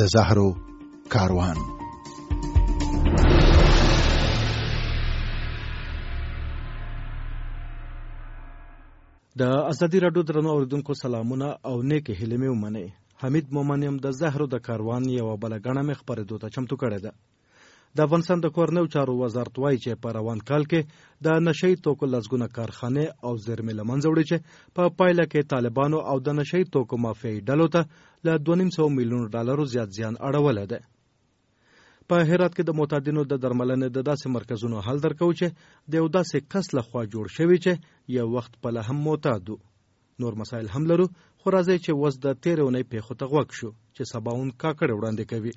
زهرو کاروان. د ازادي راډیو درنو اوریدونکو سلامونه او نیکې هیلې مې ومنئ. حمید مومن یم. د زهرو د کاروان یوه بله ګڼه مې خپرېدو ته چمتو کړې ده. د افغانستان د کورنیو چارو وزارت وایي چې په روان کال کې د نشه یي توکو لسګونه کارخانې او زیرمې له منځه وړي چې په پایله کې طالبانو او د نشه یي توکو مافیایي ډلو ته له 2.5 میلیونو ډالرو زیات زیان اړولی دی. په هرات کې د معتادینو د درملنې د داسې مرکزونو حل درکوو چې د یو داسې کس لخوا جوړ شوي چې یو وخت پله هم معتاد و. نور مسایل هم لرو، خو راځئ چې اوس د تېرې اونۍ پیښو ته غوږ شو چې سباون کاکړ وړاندې کوي.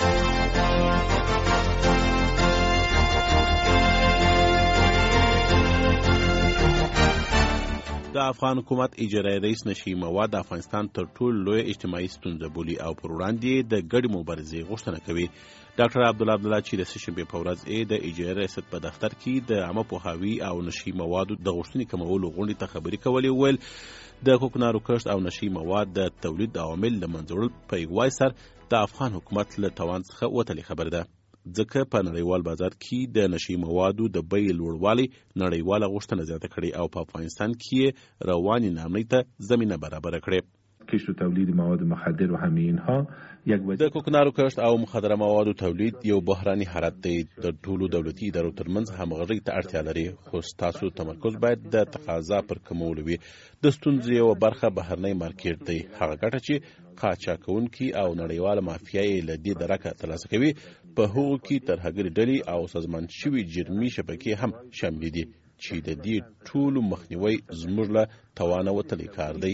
د افغان حکومت اجرایي رئیس نشي مواد د افغانستان تر ټولو لوی اجتماعي ستونزه بولي او پر وړاندې د ګډې مبارزې غوښتنه کوي. ډاکټر عبدالله چې د سهشنبې په ورځ د اجرایي ریاست په دفتر کې د عامه پوهاوي او نشي موادو د غوښتنې کمولو غونډې ته خبرې کولې، وویل د کوکنارو کښت او نشي مواد د تولید عوامل له منځه وړل په یووالي سره د افغان حکومت له توان څخه وتلې خبره ده، ځکه په نړیوال بازار کې د نشي موادو د بیې لوړوالی نړیواله غوښتنه زیاته کړې او په افغانستان کې روانې ناامنۍ ته زمینه برابره کړې. کشت و تولید مواد مخدر و همه اینها د کوکنارو کښت او مخدره موادو تولید یو بحراني حالت دی. د ټولو دولتي ادارو ترمنځ همغږۍ ته اړتیا لري، خو ستاسو تمرکز باید د تقاضا پر کمولو وي. د ستونزې یوه برخه بهرنی مارکیټ دی، هغه ګټه چې قاچاقونکي او نړیواله مافیا یې له دې درکه ترلاسه کوي. په هغو کې ترهګرې ډلې او سازمان شوي جرمي شبکې هم شامل دي چې د دې ټولو مخنیوی زموږ له توانه وتلی کار دی.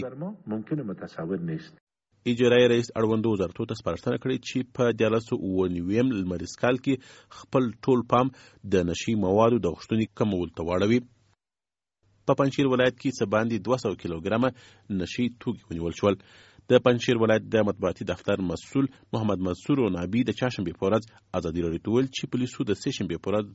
اجرایي رئیس اړوندو وزارتونو ته سپارښتنه کړې چې په 1999 لمریز کال کې خپل ټول پام د نشي موادو د غوښتنې کمولو ته واړوي. په پنجشیر ولایت کې څه باندې 200 کیلوګرامه نشي توکي ونیول شول. د پنجشیر ولایت د مطبوعاتي دفتر مسؤل محمد منصور نابي د چهارشنبې په ورځ ازادي راډیو ته وویل چې پولیسو د سهشنبې په ورځ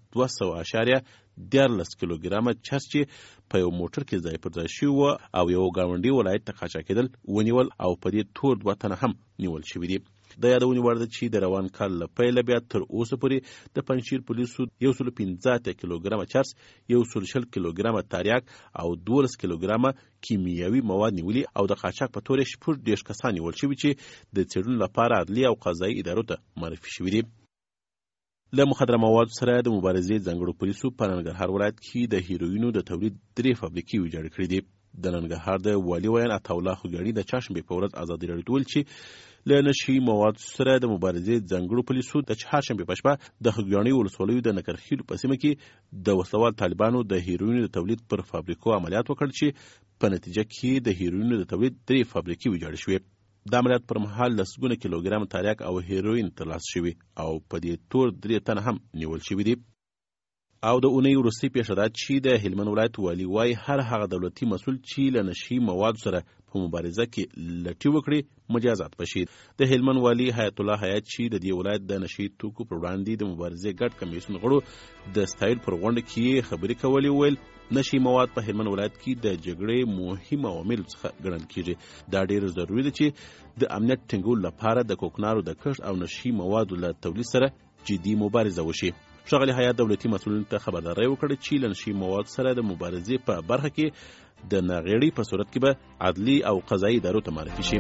200.14 کیلوګرامه چرس چې په یو موټر کې ځای پر ځای شوي وو او یو ګاونډي ولایت ته قاچاقېدل ونیول او په دې تور 2 تنه هم نیول شوي دي. د یادونې وړ ده چې د روان کال له پیله بیا تر اوسه پورې د پنجشیر پولیسو 115 کیلوګرامه چرس، 120 کیلوګرامه تریاک او 12 کیلوګرامه کیمیاوي مواد نیولي او د قاچاق په تور 14 کسان نیول شوي چې د څېړنې لپاره عدلي او قضایي ادارو ته معرفي شوي دي. له مخدره موادو سره د مبارزې ځانګړو پولیسو په ننګرهار ولایت کې د هیروینو د تولید 3 فابریکې ویجاړې کړې دي. د ننګرهار د والي ویان عطاالله خوګیاڼي د چهارشنبې په ورځ ازادي راډیو ته ویل چې له نشي موادو سره د مبارزې ځانګړو پولیسو د چهارشنبې په شپه د خوګیاڼي ولسوالیو د نکرخیلو په سیمه کې د وسلوال طالبانو د هیروینو د تولید پر فابریکو عملیات وکړ چې په نتیجه کې د هیروینو د تولید 3 فابریکې ویجاړې شوې. د عملیات پر مهال لسګونه کیلوګرام تریاک او هیروین ترلاسه شوي او په دې تور 3 تنه هم نیول شوي دي. او د اونۍ وروستۍ پیښه ده چې د هلمند ولایت والي وایي هر هغه دولتي مسؤل چې له نشي موادو سره په مبارزه کې لټي وکړي مجازات بشي. د هلمند والي حیات الله حیات چې د دې ولایت د نشي توکو پر وړاندې د مبارزې ګډ کمیسیون غړو د ستایل پر غونډه کې خبرې کولې، ویل نشي مواد په هلمند ولایت کې د جګړې مهم عوامل څخه ګڼل کېږي. دا ډېر ضروري ده چې د امنیت ټینګولو لپاره د کوکنارو د کښت او نشي موادو له تولید سره جدي مبارزه وشي. ښاغلي حیات دولتي مسؤلینو ته خبرداری وکړه چې له نشي موادو سره د مبارزې په برخه کې د ناغېړۍ په صورت کې به عدلي او قضایي ادارو ته معرفي شي.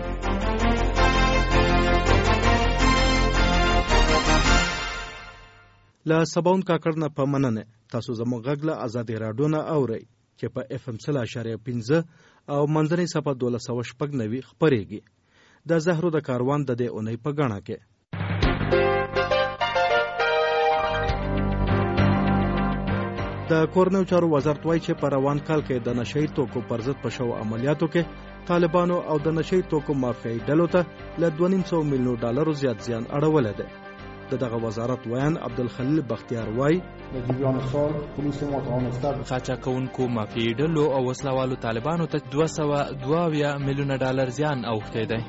له سباون کاکړ نه په مننه تاسو زموږ غږ له ازادي راډیو نه اورئ چې په FM 0.15 او منځنۍ صفحه 1290 خپرېږي. د زهرو د کاروان د دې اونۍ په ګڼه کې د کورنیو چارو وزارت وایي چې په روان کال کې د نشه یي توکو پر ضد په شوو عملیاتو کې طالبانو او د نشه یي توکو مافیایي ډلو ته له 2.5 میلیونو ډالرو زیات زیان اړولی دی. دغه وزارت ویان عبدالخلیل بختیار وایي قاچاقونکو مافیایي ډلو او وسلوالو طالبانو ته 222 میلیونه ډالر زیان اوښتی دی.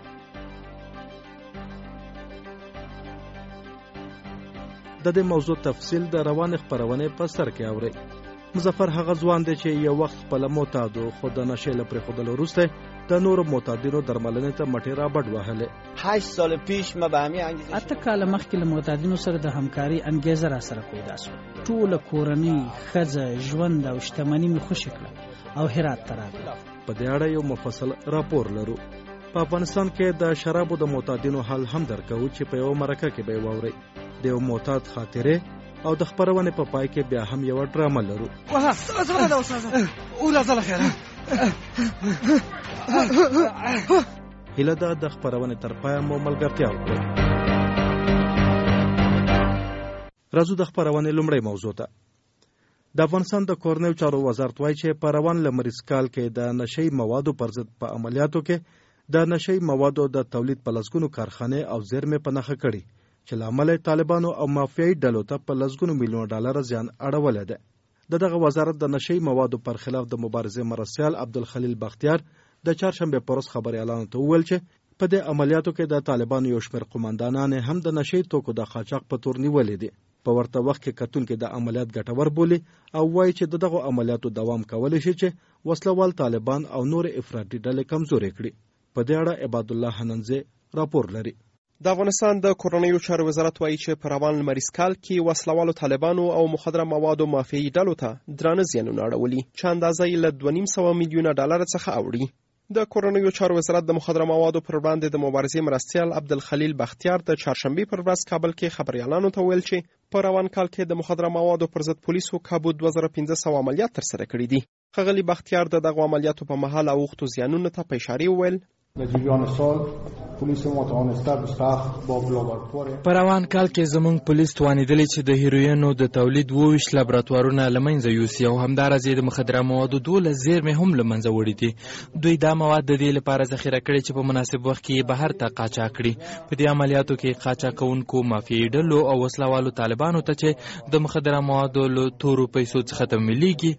د دې موضوع تفصیل د روان خبرونه په سر کې اوري. مظفر هغه ځوان دی چې یو وخت خپل معتاد خو د نشې له پرېښودلو وروسته د نورو معتادینو درملنې ته مټې رابډ وهلې. 8 سال پیش ما به همین انگیزه 8 کاله مخکې له معتادینو سره د همکاري انګیزه را سره پیدا شوه. ټوله کورنۍ، ښځه، ژوند او شتمني مې خوشې کړه او هرات ته راغله. په دې اړه یو مفصل راپور لرو. په افغانستان کې د شرابو د معتادینو حال هم درکوو چې په یو مرکه کې به واوري د یو معتاد خاطره او د خبرونې په پای کې بیا هم یو ډرامه لرو. هیله ده د خبرونې تر پای مو ملګرتیا وکړي. راځو د خبرونې لومړی موضوع ته. د افغانستان د کورنیو چارو وزارت وایي چې په روان لمریز کال کې د نشئی موادو پر ضد په عملیاتو کې د نشئی موادو د تولید په لسګونو کارخانې او زیرمې په نښه کړي چې له امله طالبانو او مافیایي ډلو ته په لسګونو میلیونه ډالر زیان اړولی دی. دغه وزارت د نشئی موادو پر خلاف د مبارزې مرستیال عبدالخلیل بختیار د چهارشنبې په ورځ خبریالانو ته وویل چې په دې عملیاتو کې د طالبانو یو شمېر قوماندانان هم د نشئی توکو د قاچاق په تور نیولې دي. په ورته وخت کې کتونکي د عملیات ګټور بولي او وایي چې دغه عملیاتو دوام کولی شي چې وسلوال طالبان او نور افراطي ډلې کمزورې کړي. په دې اړه عباد الله حننزي راپور لري. د افغانستان د کورنیو چارو وزارت وایي چې په روان لمریز کال کې وسلوالو طالبانو او مخدره موادو مافیایي ډلو ته درانه زیانونه اړولي چې اندازه یې له 2.5 میلیونه ډالر څخه اوړي. د کورنیو چارو وزارت د مخدره موادو پر وړاندې د مبارزې مرستیال عبدالخلیل بختیار د چهارشنبې پر ورځ کابل کې خبریالانو ته ویل چې په روان کال کې د مخدره موادو پر ضد پولیسو کابو 2500 عملیات ترسره کړي دي. ښاغلي بختیار د دغو عملیاتو په مهال اوښتو زیانونو ته په اشاره وویل در جریان سال پلیس ما توانسته 27 با لابراتوار په روان کال کې زموږ پولیس توانیدلی چې د هیروینو د تولید 22 لابراتوارونه له منځه یوسي او همداراز د مخدره موادو 12 زیرمې هم له منځه وړي دي. دوی دا مواد د دې لپاره ذخیره کړي چې په مناسب وخت کې بهر ته قاچاق کړي. په دې عملیاتو کې قاچاقونکو مافیایي ډلو او وسلوالو طالبانو ته چې د مخدره موادو له تورو پیسو څخه تمویلیږي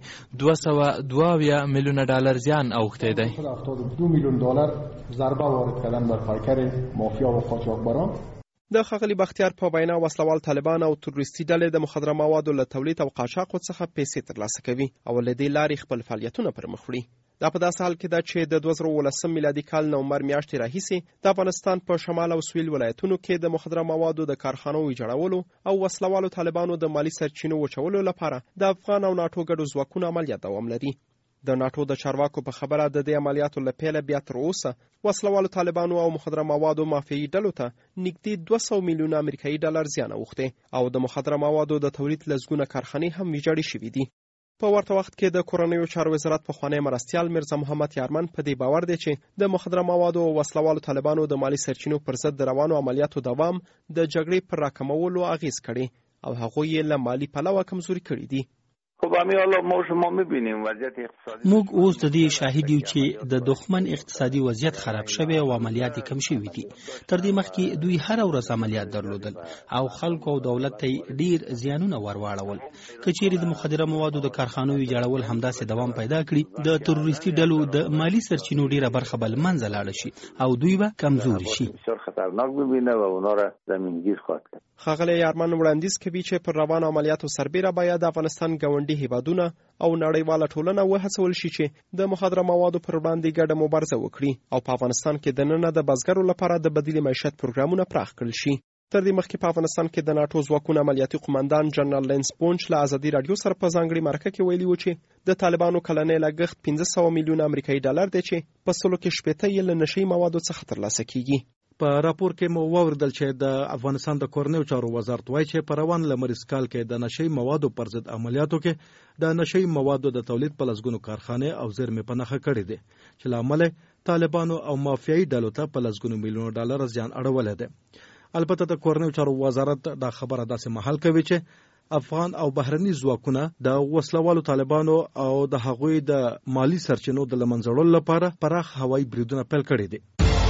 222 میلیونه ډالر زیان اوښتی دی. 72 میلیون دلار ضربه وارد کردن بر پیکر مافیا و قاچاقبران. د ښاغلي بختیار په وینا وسلوال طالبان او تروریستي ډلې د مخدره موادو له تولید او قاچاق څخه پیسې ترلاسه کوي او له دې لارې خپل فعالیتونه پر مخ وړي. دا په داسې حال کې ده چې د 2019 میلادي کال نومبر میاشتې راهیسې د افغانستان په شمال او سویل ولایتونو کې د مخدره موادو د کارخانو ویجاړولو او وسلوالو طالبانو د مالی سرچینو وچولو لپاره د افغان او ناټو ګډو ځواکونو عملیات دوام لري. د ناټو د چارواکو په خبره د دې عملیاتو له پیله بیا تر اوسه وسلوالو طالبانو او مخدره موادو مافیایي ډلو ته نږدې 200 میلیونه امریکایي ډالر زیان اوښتی او د مخدره موادو د تولید لسګونه کارخانې هم ویجاړې شوي دي. په ورته وخت کې د کورنیو چارو وزارت پخوانی مرستیال میرزا محمد یارمن په دې باور دی چې د مخدره موادو او وسلوالو طالبانو د مالی سرچینو پر ضد د روانو عملیاتو دوام د جګړې پر راکمولو اغیز کړي او هغوی یې له مالی پلوه کمزوري کړي دي. خب همین حالا ما شما می‌بینیم وضعیت اقتصادی موږ اوس د دې شاهد یو چې د دښمن اقتصادي وضعیت خراب شوی او عملیات کم شوي دي. تر دې مخکې دوی هر ورځ عملیات درلودل او خلکو او دولت ته ډیر زیانونه ورواړول. کچېرې د مخدره موادو د کارخانو ویجاړول همداسې دوام پیدا کړي د تروریستي ډلو د مالی سرچینو ډیره برخه بل منځه لاړه شي او دوی به کمزوري شي. بسیار خطرناک ببینه و اونا را زمینگیر خواهد کرد. ښاغلی یارمن وړاندیز کوي چې پر روانو عملیاتو سربیره باید د افغانستان ګاونډي هیوادونه او نړیواله ټولنه وهڅول شي چې د مخدره موادو پر وړاندې ګډه مبارزه وکړي او په افغانستان کې دننه د بزګرو لپاره د بدیل معیشت پروګرامونه پراخ کړل شي. تر دې مخکې په افغانستان کې د ناټو ځواکونو عملیاتي قومندان جنرال لینس پونچ له ازادي راډیو سره په ځانګړي مرکه کې ویلي و چې د طالبانو کلنی لګښت 1500 میلیونه امریکایي ډالر دی چې په سلو کې 80 یې له نشئی موادو څخه ترلاسه کیږي. په راپور کې مو واوریدل چې د افغانستان د کورنیو چارو وزارت وایي چې په روان لمریز کال کې د نشئی موادو پر ضد عملیاتو کې د نشئی موادو د تولید په لسګونو کارخانې او زیرمې په نښه کړي دي چې له امله طالبانو او مافیایي ډلو ته په لسګونو میلیونو ډالر زیان اړولی دی. البته د کورنیو چارو وزارت دا خبره داسې مهال کوي چې افغان او بهرني ځواکونه د وسلوالو طالبانو او د هغوی د مالی سرچینو د له منځه وړلو لپاره پراخ هوایي بریدونه پیل کړي دي.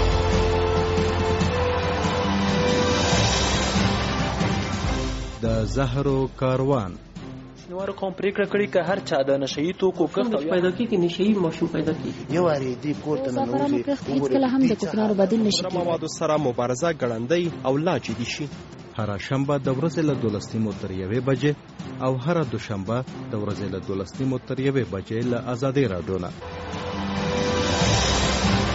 د زهرو کاروان شنوارو قوم پریکړه کړې که هر چا د نشئی توکو کښت پیدا کیږي نشئی ماشوم پیدا کیږي یو اړې دی کوړه نه نوځي هیڅ کله هم د کوکنارو بدیل نشي کېدای. موادو سره مبارزه ګړندۍ او لا جدي شي. هر شنبه د ورځې له 12 تر 1 بجې او هر دوشنبه د ورځې له 12 تر 1 بجې له آزادي راډیو نه.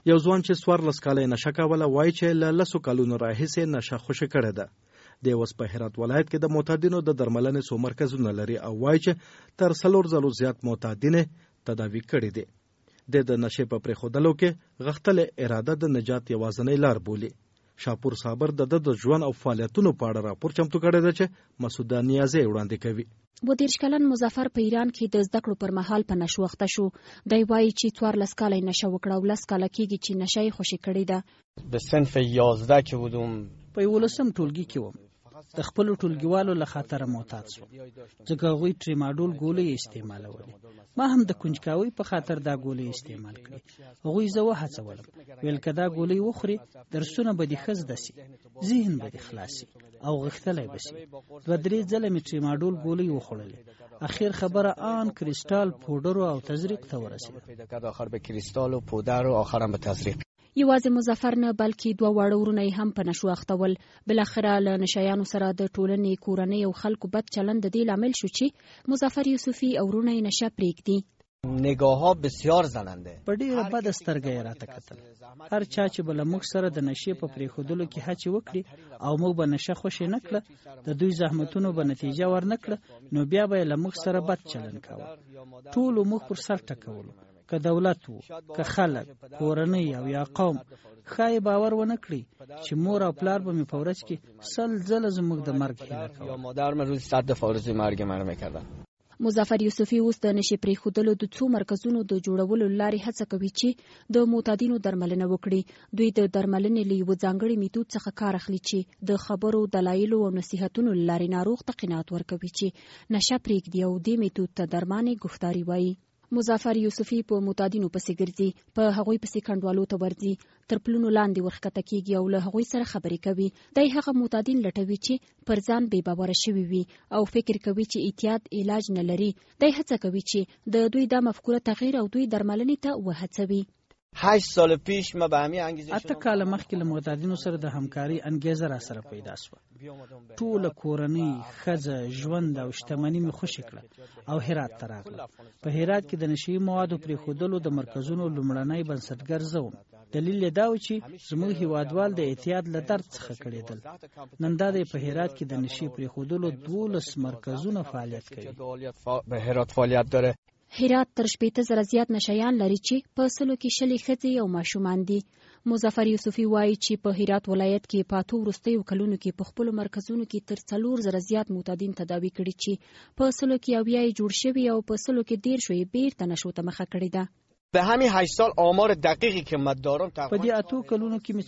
یو ځوان چې 14 کاله نشه کوله وایي چې له 10 کلونو راهیسې نشه خوښه کړې ده. د اوس په هرات ولایت کې د معتادینو د درملنې څو مرکزونه لري او وایي چې تر 4 ځلو زیات معتادین تداوي کړي دي. د نشې په پرېښودلو کې غښتلې اراده د نجات یوازینۍ لار بولي. شاپور صابر د ژوند او فعالیتونو په اړه راپور چمتو کړی دی چې مسعود نیازی وړاندې کوي. 32 کلن مظفر په ایران کې د زده کړو پر مهال په نشو اخته شو. دی وایي چې 14 کاله نشه وکړه او 10 کاله کېږي چې نشه یې خوشې کړې ده. به صنف 11 کې بودم. په 11 ټولګي کې وم. د خپل ټولګیوالو له خاطر معتاد شو ځکه هغوی ټریماډول ګولۍ استعمالولې. ما هم د کنجکاوۍ په خاطر دا ګولۍ استعمال کړې. هغوی زه وهڅولم ویل که دا ګولۍ وخورې درسونه به دې ښه زده سي، ذهن به دې خلاص سي او غښتلی به سي. 2-3 ځله مې ټریماډول ګولۍ وخوړلې. اخر خبره آن کریستال پودر او تزریق ته ورسېده. آخر به کریستال و پودر و آخرم به تزریق. یوازې مظفر نه بلکې 2 واړه ورونه یې هم په نشو اختول. بلاخره له نشایانو سره د ټولنې، کورنۍ او خلکو بد چلند د دې لامل شو چې مظفر یوسفي او ورونه یې نشه پرېږدي. نگاه‌ها بسیار زننده. په ډېره بده سترګه یې راته کتل. هر چا چې به له موږ سره د نشې په پرېښودلو کې هڅې وکړي او موږ به نشه خوښې نه کړه، د دوی زحمتونو به نتیجه ورنه کړه، نو بیا به یې له موږ سره بد چلند کاوه. ټولو موږ پر سر ټکولو، که دولت وو، که خلک، کورنۍ او یا قوم. ښایي باور ونه کړي چې مور او پلار به مې په ورځ کې 100 ځله زموږ د مرګ هیله کوله. مادر مې روزی 100 دفعه آرزوی مرګ من میکردن. مظفر یوسفي اوس د نشې پرېښودلو د 2 مرکزونو د جوړولو لارې هڅه کوي چې د معتادینو درملنه وکړي. دوی د درملنې له یو ځانګړي میتود څخه کار اخلي چې د خبرو، دلایلو او نصیحتونو لارې ناروغ ته قناعت ورکوي چې نشه پرېږدي او دې میتود ته درمانې گفتاري وایي. مظفر یوسفي په معتادینو پسې ګرځي، په هغوی پسې کنډوالو ته ورځي، تر پلونو لاندې ورښکته کېږي او له هغوی سره خبرې کوي. دی هغه معتادین لټوي چې پر ځان بې باوره شوي وي او فکر کوي چې اعتیاد علاج نه لري. دی هڅه کوي چې د دوی دا مفکوره تغییر او دوی درملنې ته وهڅوي. 8 سال پیش ما به همین انگیزه 8 کاله مخکې له معتادینو سره د همکاري انګیزه را سره پیدا شوه. ټوله کورنۍ، ښځه، ژوند او شتمني مې خوشې کړه او هرات ته راغله. په هرات کې د نشهیي موادو پرېښودلو د مرکزونو لومړنی بنسټګر زه وم. دلیل یې دا و چې زموږ هیوادوال د اعتیاد له درد څخه کړېدل. نن دا دی په هرات کې د نشې پرېښودلو 12 مرکزونه فعالیت کوي. به هرات فعالیت داره. هرات تر 80,000 زیات نشایان لري چې په 100 کې 20 ښځې او ماشومان دي. مظفر یوسفي وایي چې په هرات ولایت کې په 8 وروستیو کلونو کې په خپلو مرکزونو کې تر 4,000 زیات معتادین تداوي کړي چې په 100 کې 90 یې جوړ شوي او په 100 کې 10 یې بیرته نشو ته مخه کړې ده. به همین 8 سال آمار دقیقی که من دارم په دې 8 کلونو کې مې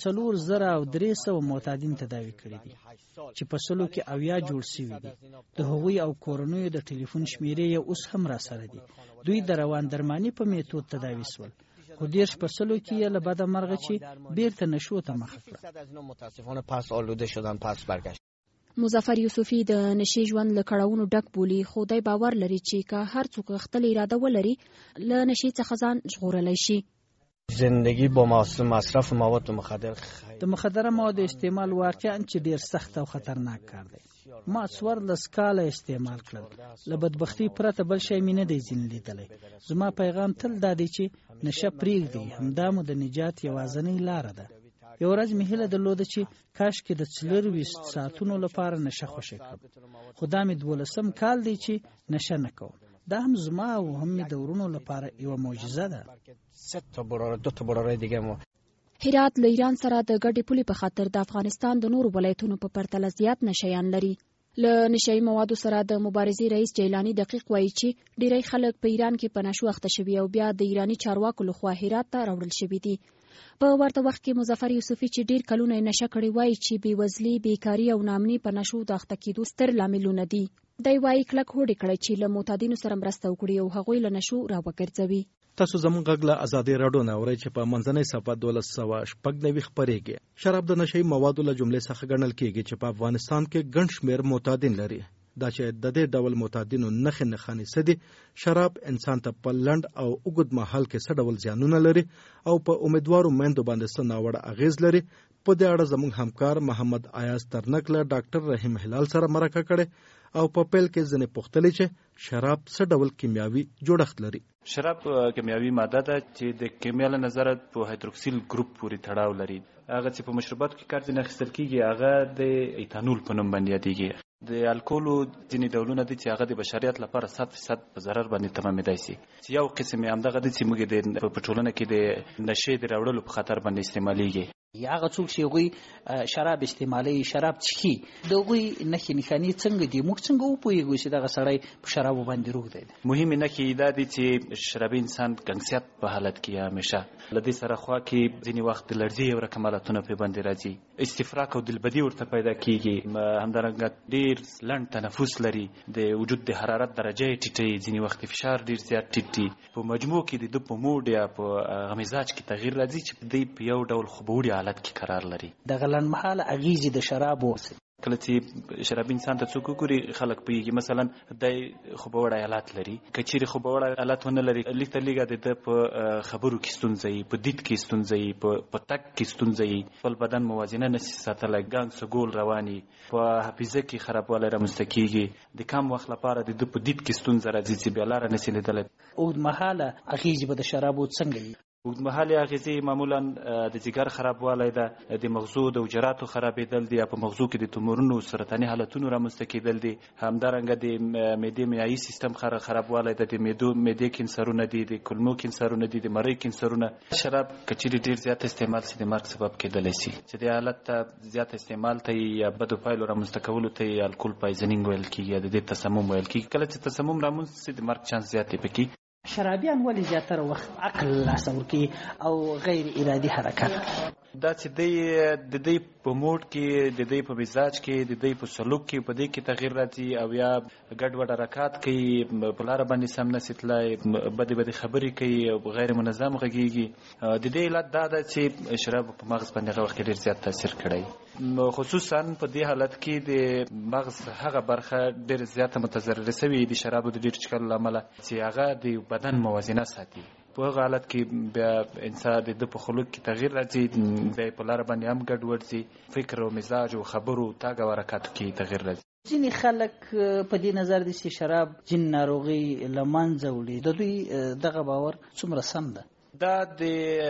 4,300 معتادین تداوي کړي دي چې په 100 کې 90 جوړ شوي دي. د هغوی او کورنیو د ټلیفون شمیرې یې اوس هم را سره دي. دوی د روان درماني په میتود تداوي شول، خو 10 په 100 کې یې له بده مرغه چې بیرته نشو ته مخه کړه. متاسفانه پس آلوده شدن، پس برگشت. مظفر یوسفي د نشې ژوند له کړاوونو ډک بولي، خو دی باور لري چې که هر څوک خپل اراده ولري له نشې څخه ځان ژغورلی شي. زندگی با مصرف مواد مخدر د مخدره موادو استعمال واقعا چې ډیر سخت او خطرناک کار دی. ما 14 کاله استعمال کړل، له بدبختی پرته بل شی مې نه دی ځین لیدلی. زما پیغام تل دا دی چې نشه پرېږدئ، همدا مو د نجات یوازینۍ لاره ده. یو ورځ مې هیله درلوده چې کاشکې د 24 ساعتونو لپاره نشه خوښه کړم، خو دا مې 12 کال دی چې نشه نه کوم. دا هم زما او هم مې د ورونو لپاره یوه معجزه ده. 2 براره دیگه ما هرات له ایران سره د ګډې پولې په خاطر د افغانستان د نورو ولایتونو په پرتله زیات نشیان لري. له نشهیي موادو سره د مبارزې رئیس جیلانی دقیق وایي چې ډیری خلک په ایران کې په نشو اخته شوي او بیا د ایرانی چارواکو لخوا هرات ته راوړل شوي دي. په ورته وخت کې مظفر یوسفي چې ډیر کلونه یې نشه کړې وایي چې بېوزلي، بیکاري او ناامني په نشو د اخته کېدو ستر لاملونه دي. دی وایي کلک هوډ کړی چې له معتادینو سره مرسته وکړي او هغوی له نشو راوګرځوي. تاسو زموږ غږ له ازادي راډیو نه اورئ چې په منځنۍ صفحه 1296 خپرېږي. شراب د نشهیي موادو له جملې څخه ګڼل کېږي چې په افغانستان کې ګڼ شمېر معتادین لري. دا چې د دې ډول معتادینو نښې نښانې څه دي، شراب انسان ته په لنډ او اوږد مهال کې څه ډول زیانونه لري او په امیدوارو میندو باندې څه ناوړه اغېز لري، په دې اړه زموږ همکار محمد ایاز ترنک له ډاکټر رحیم هلال سره مرکه کړې او په پیل کې ځنې پوښتلې چې شراب څه ډول کیمیاوي جوړښت لري. شراب کیمیاوي ماده ده چې د کیمیا له نظره په هایدروکسیل ګروپ پورې تړاو لري. هغه چې په مشروباتو کې کار ځینې اخیستل کېږي هغه د ایتانول په نوم باندې یادېږي. د الکولو ځینې ډولونه دي چې هغه د بشریت لپاره 100% په ضرر باندې تمامېدای شي. چې یو قسم یې همدغه دی چې موږ په ټولنه کې د نشې د راوړلو په خطر باندې استعمالېږي. هغه څوک چې هغوی شراب استعمالوي، شراب څښي، د هغوی نښې نښانې څنګه دي؟ موږ څنګه وپوهېږو چې دغه سړی په شرابو باندې روږ دی؟ مهمې نښې دا دي چې شرابي انسان ګنګسیت په حالت کې همیشه له دې سره خوا کې ځینې وخت د لړزې یو رقم حالتونه پرې باندې راځي، استفراق او دلبدي ورته پیدا کېږي، همدارنګه ډېر لنډ تنفس لري، د وجود د حرارت درجه یې ټیټوي، ځینې وخت فشار ډېر زیات ټیټي. په مجموع کې د ده په موډ یا په مزاج کې تغییر راځي چې دی په یو ډول خوبوړي حالت کې قرار لري. دغه لنډمهاله اغېزې د شرابو کله چې شرابي انسان ته څوک وګوري خلک پوهېږي مثلا دی خوبوړی حالت لري. که چیرې خوبوړی حالت ونه لري لږ تر لږه د ده په خبرو کې ستونزه وي، په دید کې ستونزه وي، په تګ کې ستونزه وي، خپل بدن موازنه نشي ساتلی، ګنګ سګول رواني، په حافظه کې خرابوالی رامنځته کېږي، د کم وخت لپاره د ده په دید کې ستونزه راځي چې بیا لاره نشي لیدلی. اوږدمهاله اغېزې به د شرابو څنګه وي؟ اوږدمهالې اغېزې معمولا د ځیګر خرابوالی ده، د مغزو د حجراتو خرابېدل دي، یا په مغزو کې د تومورونو سرطاني حالتونو رامنځته کېدل دي. همدارنګه د معدې معیایي سیستم خرابوالی ده، د معدې کینسرونه دي، د کولمو کینسرونه دي، د مرۍ کینسرونه. شراب که چیرې ډېر زیات استعمال شي د مرګ سبب کېدلی شي. چې د حالت ته زیات استعمال ته یا بدو پایلو رامنځته کولو ته یې الکول پایزنینګ ویل کېږي، یا د دې تسمم ویل کېږي. کله چې تسمم رامنځته شي د مرګ چانس زیات دی پکې. شرابیان ولې زیاتره وخت عقل لاسه ورکوي او غیر ارادي حرکت؟ دا چې د دوی په موډ کې، د دوی په مزاج کې، د دوی په سلوک کې په دې کې تغییر راځي، او یا ګډوډ حرکات کوي، په لاره باندې سم نشي تللی، بدې خبرې کوي او غیر منظم غږیږي. د دې علت دا ده چې شراب په مغز باندې هغه وخت ډېر زیات تاثیر کړی، خصوصا په دې حالت کې د مغز هغه برخه ډېر زیاته متضرره شوې د شرابو د ډېر څښلو له امله چې هغه د بدن موازنه ساتي. په هغه حالت کې بیا انسان د په خلق کې تغییر راځي، بیا په لاره باندې هم ګډوډ ځي، فکر او مزاج او خبرو تګ او حرکاتو کې تغییر راځي. ځینې خلک په دې نظر دي چې شراب جن ناروغي له منځه وړي. د دوی دغه باور څومره سم ده؟ دا د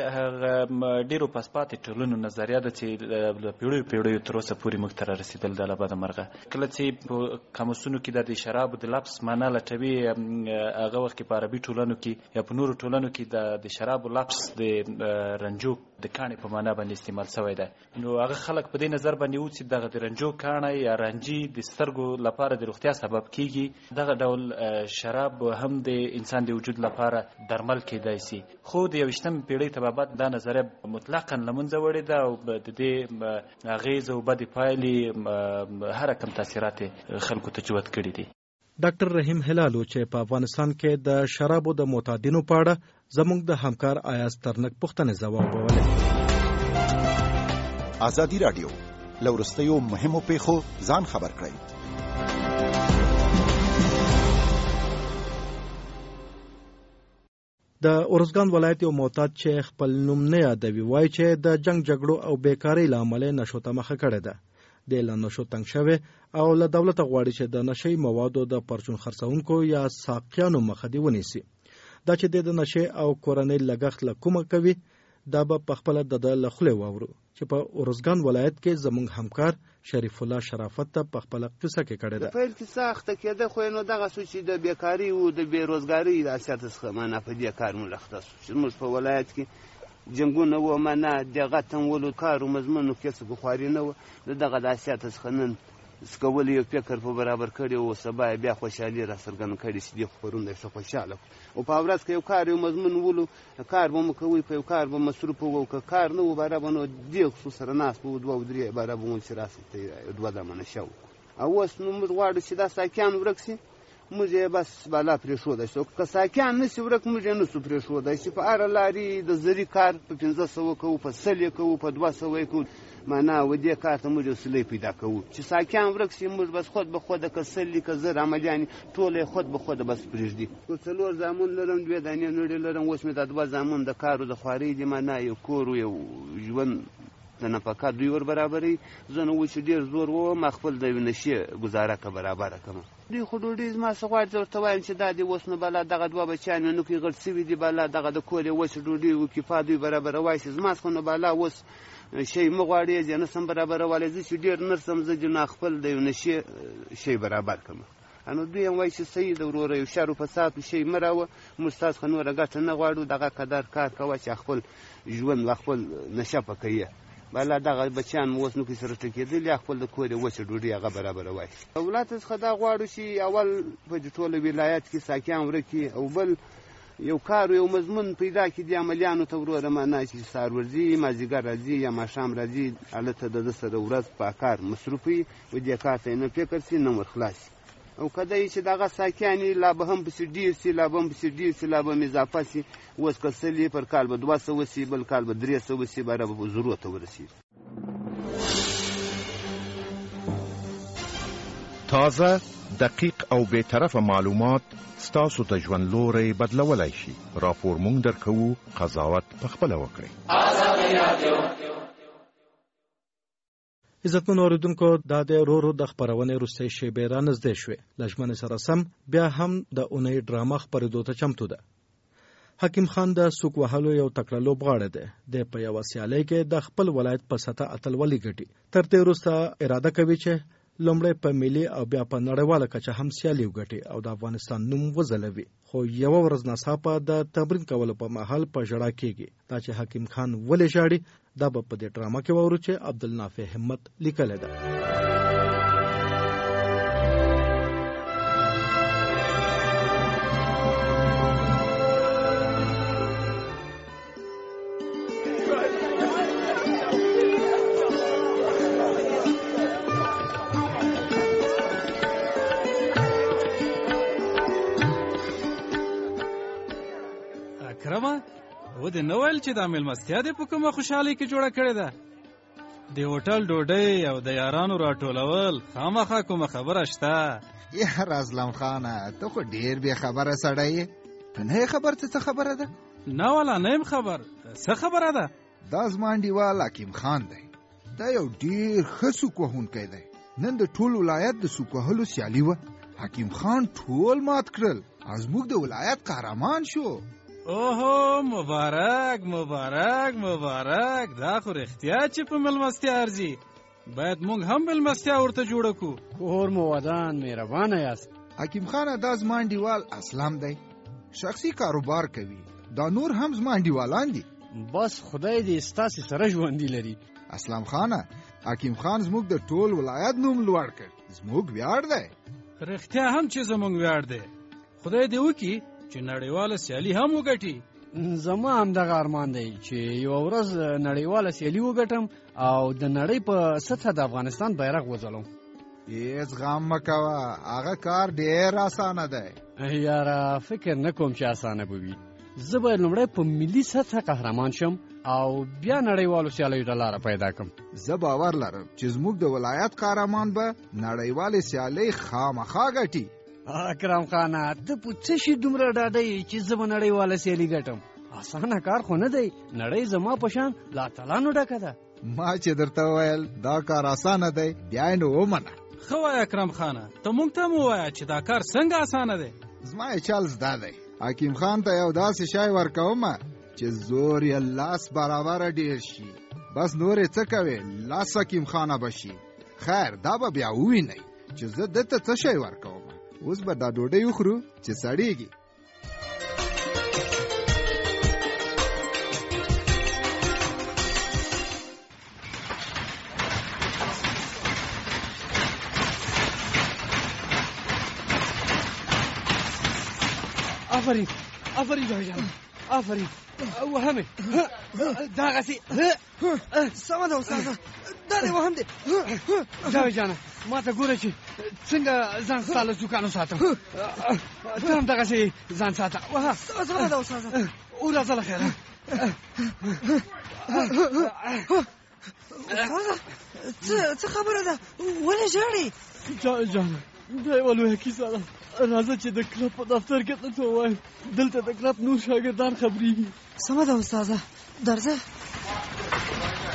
ډیرو پاسپاتې ټولنو نظریه ده چې له پیړیو تر اوسه پورې موږ ته رارسېدل ده له بده مرغه. کله چې په قاموسونو کې د شرابو د لفظ معنا لټوي، هغه وخت کې په عربي ټولنو کې یا په نورو ټولنو کې د شرابو لفظ د رنجو د کاڼې په معنا باندې استعمال شوی ده. نو هغه خلک په دې نظر باندې و چې دغه د رنجو کاڼی یا رنجي د سترګو لپاره د روغتیا سبب کېږي. دغه ډول شراب هم د انسان د وجود لپاره درمل کېدای شي. خو د 21مې پیړۍ طبابت دا نظریه مطلقاً له منځه وړې ده او د دې اغېزې او بدې پایلې هر رقم تاثیرات خلکو ته جوت کړي دي. ډاکټر رحیم هلالو چې په افغانستان کې د شرابو د معتادینو په اړه زموږ د همکار ایاز ترنک پوښتنې ځوابولې. ازادي راډیو له وروستیو مهمو پیښو ځان خبر کړئ. د ارزګان ولایت یو معتاد چې خپل نوم نه یادوي وایي چې د جنگ جګړو او بیکارۍ له امله نشو ته مخه کړې ده. د له نشو تنګ شوی او له دولت غواړي چې د نشي موادو د پرچون خرڅونکو یا ساقیانو مخه دی ونیسي. دا چې د نشي او کورنۍ لګښت له کومه کوي دا به په خپل د لخلې واورو چې په ارزګان ولایت کې زموږ همکار شریف الله شرافت ته په خپل قصه کې کړی ده. پیل کې سخته کېده خو نو دغه سوچ د بیکاری او د بیروزګاری د اساس څخه معنا په دې کار ملخص شو. موږ په ولایت کې جنگونه و معنا دغه تنولو کارو مضمونو کې څه بخاري نه و دغه د اساس څخه نن سکول یو فکر په برابر کړی او سبا بیا خوشحالي را څرګند کړي چې د خبرونه څه خوشاله او په ورځ کې یو کار یو مضمون ولو کار به مکوې په یو کار به مصروف وو که کار نه و برابر نو دی خصوص سره ناس په 2 او 3 برابر مون چې راسته 2 دمنه شو او اوس نو موږ غواړو چې دا ساکان ورکسي موږ بس بالا پرې شو ده چې که ساکان نسی ورک موږ نه سو پرې شو ده چې په اړه لاري د زری کار په 1500 کو په 100 کو په 200 کو معنا و دې کار ته موږ وسلې پیدا کوو چې ساکان ورکسي موږ بس خود به خود کسلی که زر عملیان ټول خود به خود بس پرېږدي. خو څلور زامن لرم 2 دانې نړۍ لرم اوس مې د 2 زامن د کارو د خواري دي معنا یو کور یو ژوند د نفقه دوی ور برابروي. زه نو اوس ډېر زور ووم خپل د یوې نشې ګزاره که برابره کړم. دوی خو ډوډۍ زما څه غواړي، زه ورته وایم چې دا دې اوس نو بلا دغه دوه بچیان مې نوکې غټ سوي دي، بلا دغه د کور یې اوس ډوډۍ وکفا دوی برابروای شي، زما څخه نو بلا اوس شی مه غواړې، زه نه سم برابرولی. زه چې ډېر نرسم زه جنا خپل د یو نشې شی برابر کړم. نو دوی هم وایي چې صحیح ده وروره، یو شر و فساد شی مه راوه، موږ ستاسو څخه نوره ګټه نه غواړو، دغه قدر کار کوه چې خپل ژوند و خپل نشه په کوي. بله دغه بچیان مو اوس نوکې سره ټکېدلي، خپل د کور یې وچه ډوډۍ هغه برابروای شي. دولت څخه دا غواړو چې اول په دې ټوله ولایت کې ساقیان ورک کړي، او بل یو کار یو مضمون پیدا کړي د عملیانو ته وروره، معنا چې سهار ورځي مازدیګر راځي یا ماښام راځي، هلته د ده سره ورځ په کار مصروف وي، و دې کار ته یې نه فکر شي نه ورخلاص شي. او که دی چې دغه ساقیان یې لا به هم پسې ډېر شي، لا به هم پسې ډېر شي، لا به هم اضافه شي. اوس که سل یې پر کال به 200 شي، بل کال به 300 شي، باره به زرو ته ورسېږي. تازه، دقیق او بی‌طرفه معلومات ستاسو د ژوند لوری بدلولی شي. راپور مونږ درکوو، قضاوت پخپله وکړئ. عزتمنو اوریدونکو، دا د ورو د خپرونې وروستۍ شیبې رانږدې شوې. له ژمنې سره سم بیا هم د اونۍ ډرامه خپرېدو ته چمتو ده. حکیم خان د سوک وهلو یو تکړه لوبغاړی دی. د په یوه سیالۍ کې د خپل ولایت په سطح اتلولي ګټي. تر دې وروسته اراده کوي چې لومړی په ملي او بیا په نړیواله کچه هم سیالي وګټي او د افغانستان نوم وځلوي. خو یوه ورځ ناڅاپه د تمرین کولو په مهال په ژړا کېږي. دا چې حکیم خان ولې ژاړي، دا به په دې ډرامه کې واورو چې عبدالنافع همت لیکلی ده. اکرمه، و دې نه ویل چې دا مېلمستیا دې په کومه خوشحالۍ کې جوړه کړې ده؟ د هوټل ډوډۍ او د یارانو راټولول خامخا کومه خبره شته؟ یار ازلم خانه، ته خو ډېر بې خبره سړی یې. ته نه یې خبر څه خبره ده؟ نه والا نه یم خبر. څه خبره ده؟ دا زما انډیوال حکیم خان دی. دا یو ډېر ښه سوک وهونکی دی. نن د ټول ولایت د سوک وهلو سیالي وه. حکیم خان ټول مات کړل، زموږ د ولایت قهرمان شو. اوهو، مبارک مبارک مبارک. دا خو رښتیا چې په مېلمستیا ارځي. باید موږ هم مېلمستیا ورته جوړه کړو. کور مو ودان، مهربانه یاست. حکیم خانه، دا زما انډیوال اسلام دی. شخصي کاروبار کوي. دا نور هم زما انډیوالان دي. بس خدای دې ستاسې سره ژوندي لري. اسلام خانه، حکیم خان زموږ د ټول ولایت نوم لوړ کړ. زموږ ویاړ دی. رښتیا هم چې زموږ ویاړ دی. خدای دې وکړي چې نړیواله سیالي هم وګټي. زما هم دغه ارمان دی چې یوه ورځ نړیواله سیالي وګټم او د نړۍ په سطحه د افغانستان بیرغ وځلوم. هېڅ غم مه کوه، هغه کار ډېر اسانه دی. یاره فکر نه کوم چې اسانه به وي. زه باید لومړی په ملي سطحه قهرمان شم او بیا نړیوالو سیالیو ته لاره پیدا کړم. زه باور لرم چې زموږ د ولایت قهرمان به نړیوالې سیالۍ خامخا ګټي. اکرم خانه، ته په څه شي دومره ډاډه یې چې زه به نړیواله سیالي ګټم؟ اسانه کار خو نه دی. نړۍ زما په شان له اتلانو ډکه ده. ما چې درته وویل دا کار اسانه دی، بیا یې نو ومنه. ښه وایه اکرم خانه، ته موږ ته هم ووایه چې دا کار څنګه اسانه دی. زما یې چل زده دی. حکیم خان ته یو داسې شی ورکومه چې زور یې لاس برابره ډېر شي. بس نور یې څه کوې، لاس حکیم خانه به شي. خیر، دا به بیا ووینئ چې زه دته څه شی ورکوم. اوس به دا ډوډۍ وخورو چې سړیږي. آفرین آفرین جاوید جان، آفرین. وهمه دغسې سمه ده استاده، دا دې وهم دی. جاوید جانه، ما ته ګوره چې څنګه ځان ستا له زوکانو ساتم. ته هم دغسې ځان ساته. وهه سمه ده استاده. وراځه له خیره. استاده څه خبره ده؟ ولې ژاړې؟ جاوید جانه، دا یوه لویه کیسه ده. راځه چې د کلب په دفتر کې درته ووایم. دلته د کلب نور شاګردان خبرېږي. سمه ده استاده، درځه.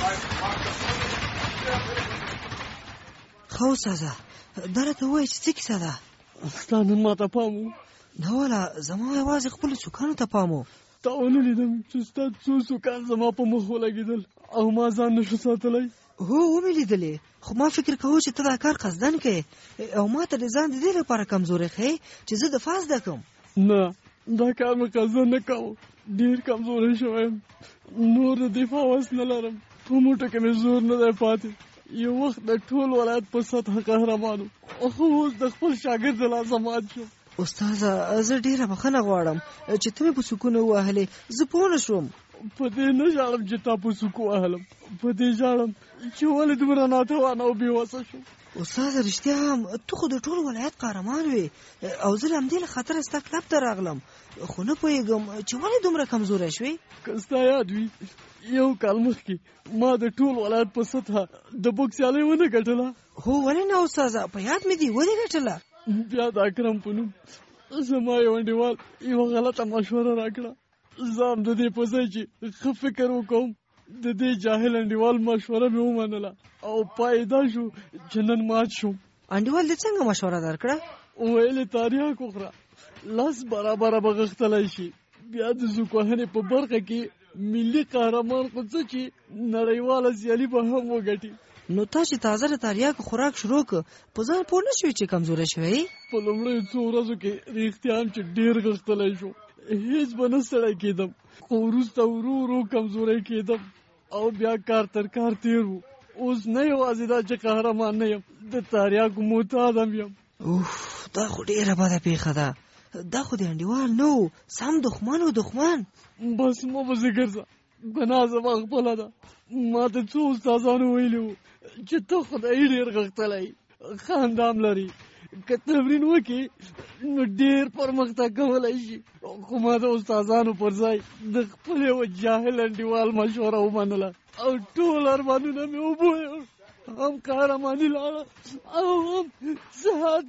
خو استاده دا راته ووایه چې څه کیسه ده؟ ستا نن ما ته پام و؟ نه والا زما یوازې خپلو سوکانو ته پام و. تا ونه لیدم چې ستا څو سوکان زما په مخ ولګېدل او ما ځان نشو ساتلی. هو ومې لیدلې، خو ما فکر کوو چې ته دا کار قصدن کوې او ما ته د ځان د دې لپاره کمزوري ښیې چې زه دفاع زده کړم. نه دا کار مې قصدن نه کوو، ډېر کمزوری شوی یم، نور د دفاع وس نه لرم، په موټو کې مې زور نه دی پاتې. یو وخت د ټول ولایت په سطح قهرمان وم، خو اوس د خپل شاګرد د لاسه مات شوم. استاده زه ډېره بخښنه غواړم چې ته مې په سکون ووهلې، زه پوه نه شوم. په دې نه ژاړم چې تا په سکو وهلم، په دې ژاړم چې ولې دومره ناتوانه او بېوسه شوم. استاده رښتیا هم ته خو د ټول ولایت قهرمان وې او زه له همدې له خطره ستا کلب ته راغلم، خو نه پوهېږم چې ولې دومره کمزوری شوې. که ستا یاد وي یو کال مخکې ما د ټول ولایت په سطح د بوکس سیالۍ ونه ګټله. هو ولې نه استاده، په یاد مې دي ولې ګټله. بیا د اکرم په نوم زما یو انډیوال یوه غلطه مشوره راکړه، زه هم د دې په ځای چې ښه فکر وکړم د دې جاهل انډیوال مشوره مې ومنله او پای دا شو چې نن مات شوم. انډیوال دې څنګه مشوره درکړه؟ ویل یې تاریخ وخوره، لاس برابره به غښتلی شي، بیا د زوکوهنې په برخه کې ملي قهرمان خو څه چې نړیواله سیالي به هم وګټي. نو تا چې تازه د تریاکو خوراک شروع کړ په ځان پوه نه شوې چې کمزوری شوی؟ په لومړیو څو ورځو کې رښتیا هم چې ډېر غښتلی شو، هېڅ به نه ستړی کېدم، خو وروسته ورو ورو کمزوری کېدم او بیا کار تر کار تېر و. اوس نه یوازې دا چې قهرمان نه یم، د تریاکو معتاد هم یم. اوف دا خو ډېره بده پیښه ده، دا خو د انډیوال نه و، سم دښمن و دښمن. بس مه پسې ګرځه، ګناه زما خپله ده. ما ته څو استادانو ویلي وو چې ته خدای ډېر غښتلی خاندام لري، که تمرین وکړي نو ډېر پرمختګ کولی شي، خو ما د استادانو پر ځای د خپل یو جاهل انډیوال مشوره ومنله او ټول ارمانونه مې وبویل، هم قهرماني لاړه او هم صحت.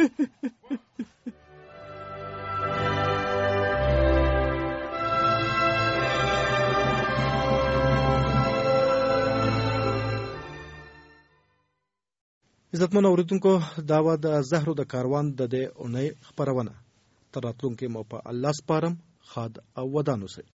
عزتمن اوریدونکو دا و د زهرو د کاروان د دې اونۍ خپرونه. تر راتلونکي مو په الله سپارم. خاد او ودان اوسئ.